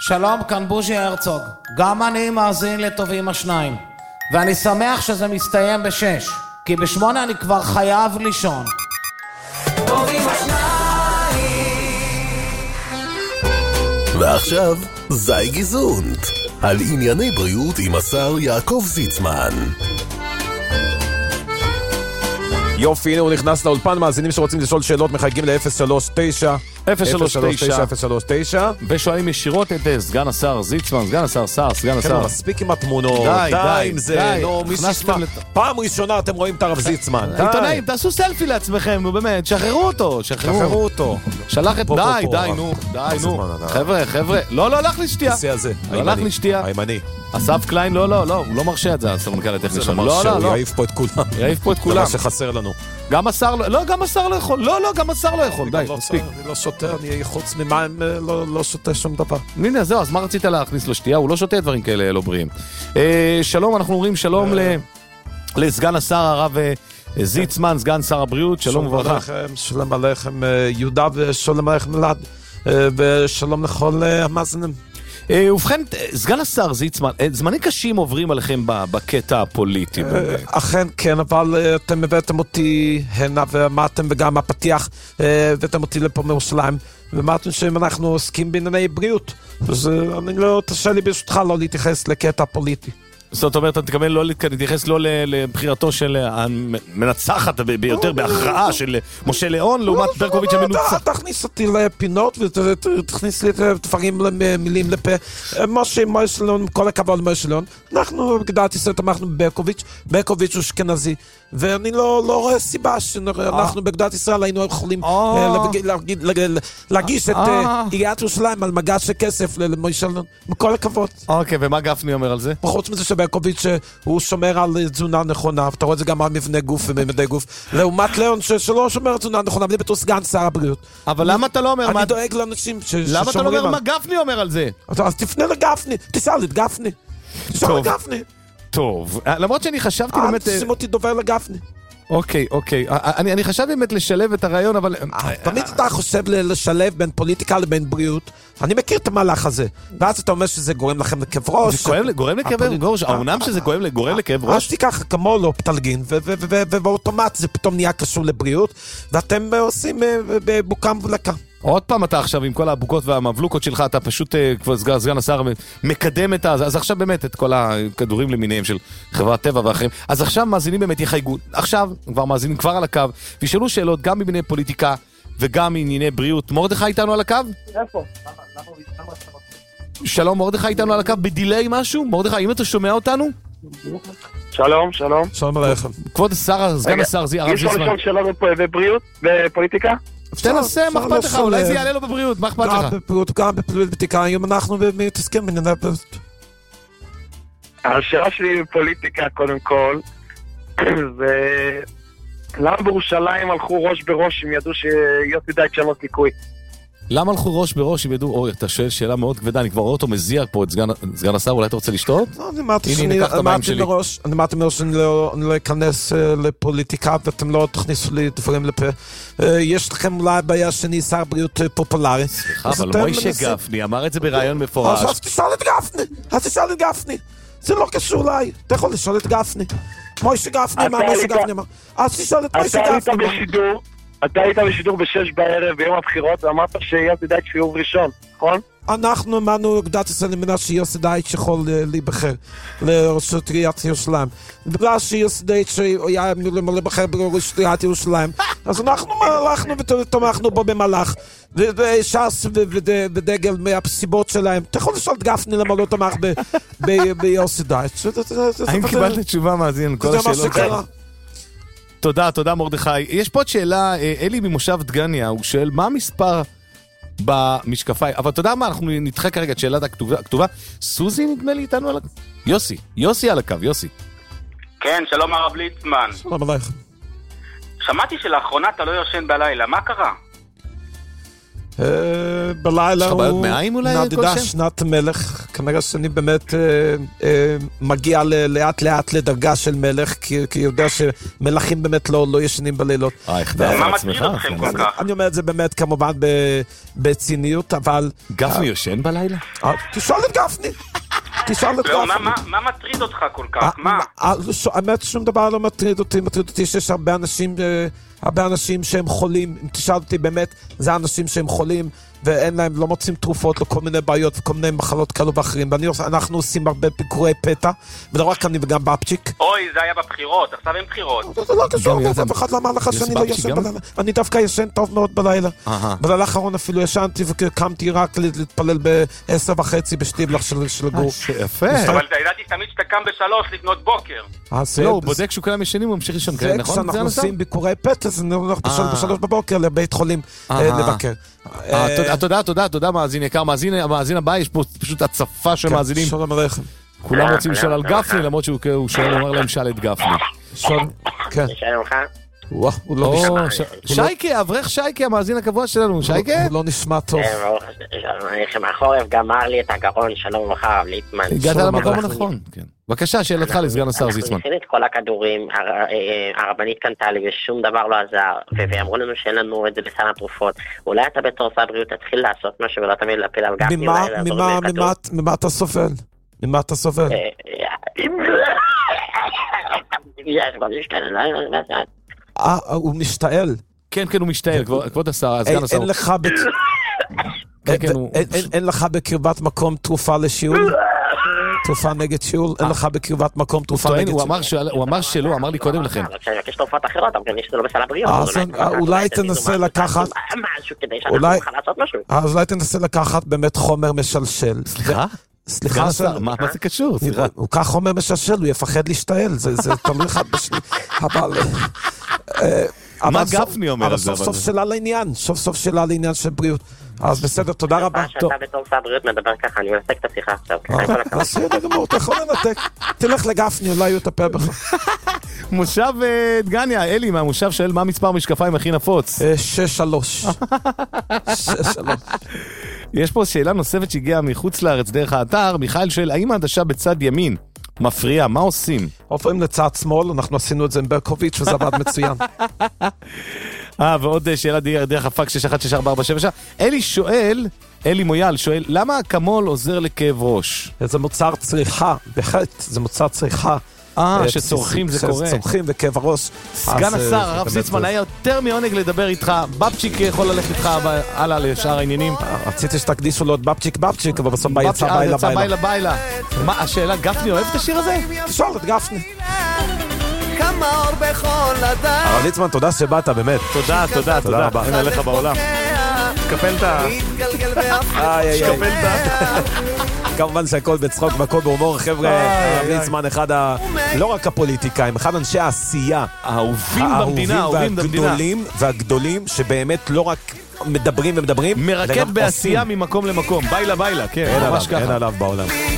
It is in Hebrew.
שלום, כאן בוז'י הרצוג. גם אני מאזין לטובים השניים. ואני שמח שזה מסתיים ב6, כי ב8 אני כבר חייב לישון. טובים השניים. ועכשיו, זי גיזונט. על ענייני בריאות עם השר יעקב זיצמן. יופי, הנה הוא נכנס לאולפן. מאזינים שרוצים לשאול שאלות מחייגים ל-039 039 ושואלים ישירות את סגן השר זיצמן, סגן השר סגן כן, השר. מספיק עם התמונות, די עם זה, נו, מי שישמע. פעם ראשונה אתם רואים את הרב זיצמן, די. עיתונאים, תעשו סלפי לעצמכם, נו באמת, שחררו אותו. שלח את... די, נו. חבר'ה, לא להכניס שתייה. לא להכניס שתייה. הימני. אסף קליין, לא, הוא לא מרשה את זה, הסמנכ"ל הטכני שלנו. לא, הוא יעיף פה את כולם. זה מה שחסר לנו. גם השר לא יכול. גם השר לא יכול, די, מספיק. אני לא שותה, אני חוץ ממים לא שותה שום דבר. הנה, זהו, אז מה רצית להכניס לו שתייה? הוא לא שותה דברים כאלה לא בריאים. שלום, אנחנו אומרים שלום לסגן השר הרב זיצמן, סגן שר הבריאות, שלום וברכה. שלום עליכם יהודה ושלום עליכם מלד, ושלום לכל המאזינים. ובכן, סגן השר זיצמן, זמנים קשים עוברים עליכם בקטע הפוליטי. אכן כן, אבל אתם הבאתם אותי הנה ואמרתם, וגם הפתיח, הבאתם אותי לפה מירושלים, ואמרתם שאם אנחנו עוסקים בענייני בריאות, אז אני לא תרשה לי ברשותך לא להתייחס לקטע הפוליטי. זאת אומרת, אתה מתכוון לא להתייחס לא לבחירתו של המנצחת ביותר בהכרעה של משה ליאון לעומת ברקוביץ' המנוצח. תכניס אותי לפינות ותכניס לי דברים למילים לפה. משה ליאון, כל הכבוד למשה ליאון, אנחנו בגדלת ישראל תמכנו בברקוביץ', ברקוביץ' הוא אשכנזי, ואני לא רואה סיבה שאנחנו בגדלת ישראל היינו יכולים להגיש את עיריית ירושלים על מגש של כסף למשה ליאון, מכל הכבוד. אוקיי, ומה גפני אומר על זה? פחות מזה ברקוביץ' הוא שומר על תזונה נכונה, ואתה רואה את זה גם על מבנה גוף וממדי גוף, לעומת ליאון שלא שומר על תזונה נכונה, ואני בתור סגן שר הבריאות. אבל למה אתה לא אומר... אני דואג לאנשים ששומרים על... למה אתה לא אומר מה גפני אומר על זה? אז תפנה לגפני, תשאל את גפני. תשאל לגפני. טוב, למרות שאני חשבתי באמת... שים אותי דובר לגפני. אוקיי. אני חשבתי באמת לשלב את הרעיון, אבל... תמיד אתה חושב לשלב בין פוליטיקה לבין בריאות. אני מכיר את המהלך הזה. ואז אתה אומר שזה גורם לכם לכאב ראש. זה גורם לכאב ראש? האומנם שזה גורם לכאב ראש? אז תיקח כמו לא פטלגין, ובאוטומט זה פתאום נהיה קשור לבריאות, ואתם עושים בוקם ולקה. עוד פעם אתה עכשיו עם כל הבוקות והמבלוקות שלך, אתה פשוט כבר סגן השר מקדם את אז עכשיו באמת את כל הכדורים למיניהם של חברת טבע ואחרים. אז עכשיו מאזינים באמת יחייגו, עכשיו כבר מאזינים כבר על הקו, וישאלו שאלות גם בענייני פוליטיקה וגם בענייני בריאות. מרדכי איתנו על הקו? איפה? שלום, מרדכי איתנו על הקו בדילי משהו? מרדכי, אם אתה שומע אותנו? שלום. שלום עליכם. כבוד השר, סגן השר הרב זיצמן. יש לשאול שאלה בבריאות, בפוליטיקה? תנסה, מה אכפת לך? אולי זה יעלה לו בבריאות, מה אכפת לך? גם בבריאות, גם בפוליטיקה, היום אנחנו מתעסקים בענייני בריאות. השאלה שלי בפוליטיקה, קודם כל, זה... למה בירושלים הלכו ראש בראש אם ידעו שיוסי דייטש אין לו סיכוי? למה הלכו ראש בראש אם ידעו? אתה שואל שאלה מאוד כבדה, אני כבר רואה אותו מזיע פה את סגן השר, אולי אתה רוצה לשתות? לא, אני אמרתי מראש שאני לא אכנס לפוליטיקה ואתם לא תכניסו לי דברים לפה. יש לכם אולי בעיה שאני שר בריאות פופולרי. סליחה, אבל מוישה גפני אמר את זה ברעיון מפורש. אז תשאל את גפני, זה לא קשור אליי, אתה יכול לשאול את גפני. מוישה גפני אמר, אז תשאל את מוישה גפני. אתה היית בשידור ב6 בערב ביום הבחירות ואמרת שיוסי דייטש חיוב ראשון, נכון? אנחנו אמרנו אגודת ישראל למדינה שיוסי דייטש יכול להיבחר לראשות עיריית ירושלים. בגלל שיוסי דייטש היה להיבחר בראשות עיריית ירושלים, אז אנחנו הלכנו ותומכנו בו במהלך, וש"ס ודגל מהסיבות שלהם. אתה יכול לשאול את גפני למה לא תמך ביוסי דייטש. האם קיבלת תשובה מאזין כל השאלות? תודה מרדכי. יש פה עוד שאלה, אלי ממושב דגניה, הוא שואל מה המספר במשקפיים, אבל אתה יודע מה, אנחנו נדחה כרגע את שאלת הכתובה. סוזי נדמה לי איתנו על הקו? יוסי על הקו, יוסי. כן, שלום הרב ליצמן. שלום עלייך. שמעתי שלאחרונה אתה לא יושן בלילה, מה קרה? בלילה הוא נדדה שנת מלך, כנראה שאני באמת מגיע לאט לאט לדרגה של מלך, כי יודע שמלכים באמת לא ישנים בלילות. מה מטריד אתכם כל כך? אני אומר את זה באמת כמובן בציניות, אבל... גפני יושן בלילה? תשאל את גפני. תשאל את לא, גפני. מה מטריד אותך כל כך? מה? האמת שום דבר לא מטריד אותי שיש הרבה אנשים שהם חולים. אם תשאל אותי באמת, זה אנשים שהם חולים ואין להם, לא מוצאים תרופות לכל מיני בעיות וכל מיני מחלות כאלו ואחרים. ואנחנו עושים הרבה ביקורי פתע, ולא רק אני וגם בפצ'יק. אוי, זה היה בבחירות, עכשיו אין בחירות. זה לא קשור, אף אחד לא אמר לך שאני לא ישן בלילה. אני דווקא ישן טוב מאוד בלילה. בלילה האחרון אפילו ישנתי וקמתי רק להתפלל ב10:30 בשטיבלח של גור. יפה. אבל ידעתי תמיד שאתה קם ב3 לפנות בוקר. לא, הוא בודק שהוא כולם ישנים, הוא ממשיך לישון, זה נכון? כשאנחנו עושים ביקורי פתע, אז אני הולך ב3 בבוקר לבית חולים לבקר. תודה מאזין יקר, מאזין הבא, יש פה פשוט הצפה של מאזינים. שלום עליכם. כולם רוצים לשאול על גפני, למרות שהוא שואל, אומר להם שאל את גפני. שלום, כן. שלום לך. וואו, הוא לא נשמע. שייקה, אברך שייקה, המאזין הקבוע שלנו, שייקה? הוא לא נשמע טוב. החורף גמר לי את הגרון, שלום לך, הרב ליצמן. הגעת למקום הנכון, כן. בבקשה, שאלתך לסגן השר זיצמן. ניסינו את כל הכדורים, הרבנית קנתה לי ושום דבר לא עזר, ואמרו לנו שאין לנו את זה בסל התרופות. אולי אתה בתור שר בריאות תתחיל לעשות משהו ולא תמיד להפיל על גפני. ממה אתה סובל? ממה אתה סובל? הוא משתעל. כן, הוא משתעל, כבוד השר, סגן השר. אין לך בקרבת מקום תרופה לשיעול? תרופה נגד שיעול? אין לך בקרבת מקום תרופה נגד שיעול? הוא אמר שלא, אמר לי קודם לכן. כשאני מבקש תרופות אחרות, אבל אני שזה לא בסל הבריאות. אולי תנסה לקחת... משהו כדי שאנחנו נוכל לעשות משהו. אז אולי תנסה לקחת באמת חומר משלשל. סליחה, מה זה קשור? הוא כך חומר משלשל, הוא יפחד להשתעל, זה תלוי אחד בשני. מה גפני אומר על זה? אבל סוף סוף שאלה לעניין, סוף סוף שאלה לעניין של בריאות. אז בסדר, תודה רבה. שאתה בתור שר בריאות מדבר ככה, אני מנתק את השיחה עכשיו. בסדר גמור, אתה יכול לנתק. תלך לגפני, אולי הוא יטפל בך. מושב דגניה, אלי מהמושב שואל מה מספר משקפיים הכי נפוץ? 6-3. יש פה שאלה נוספת שהגיעה מחוץ לארץ דרך האתר. מיכאל שואל, האם העדשה בצד ימין מפריע? מה עושים? עוברים לצד שמאל, אנחנו עשינו את זה עם ברקוביץ' וזה עבד מצוין. ועוד שאלה דרך הפאקס 616477. אלי מויאל שואל, למה אקמול עוזר לכאב ראש? זה מוצר צריכה, בהחלט, זה מוצר צריכה. שצורכים זה קורה. צורכים וכאב הראש. סגן השר, הרב זיצמן, היה יותר מעונג לדבר איתך. בבצ'יק יכול ללכת איתך הלאה לשאר העניינים. רציתי שתקדישו לו את בבצ'יק, אבל בסוף יצא ביילה. מה, השאלה, גפני אוהב את השיר הזה? תשאל את גפני. הרב ליצמן, תודה שבאת, באמת. תודה רבה. אין עליך בעולם. שקפלת. כמובן שהכל בצחוק והכל בהומור, חבר'ה. הרב ליצמן אחד, לא רק הפוליטיקאים, אחד אנשי העשייה. האהובים במדינה. והגדולים, שבאמת לא רק מדברים, מרקד בעשייה ממקום למקום. ביילה, כן, ממש ככה. אין עליו בעולם.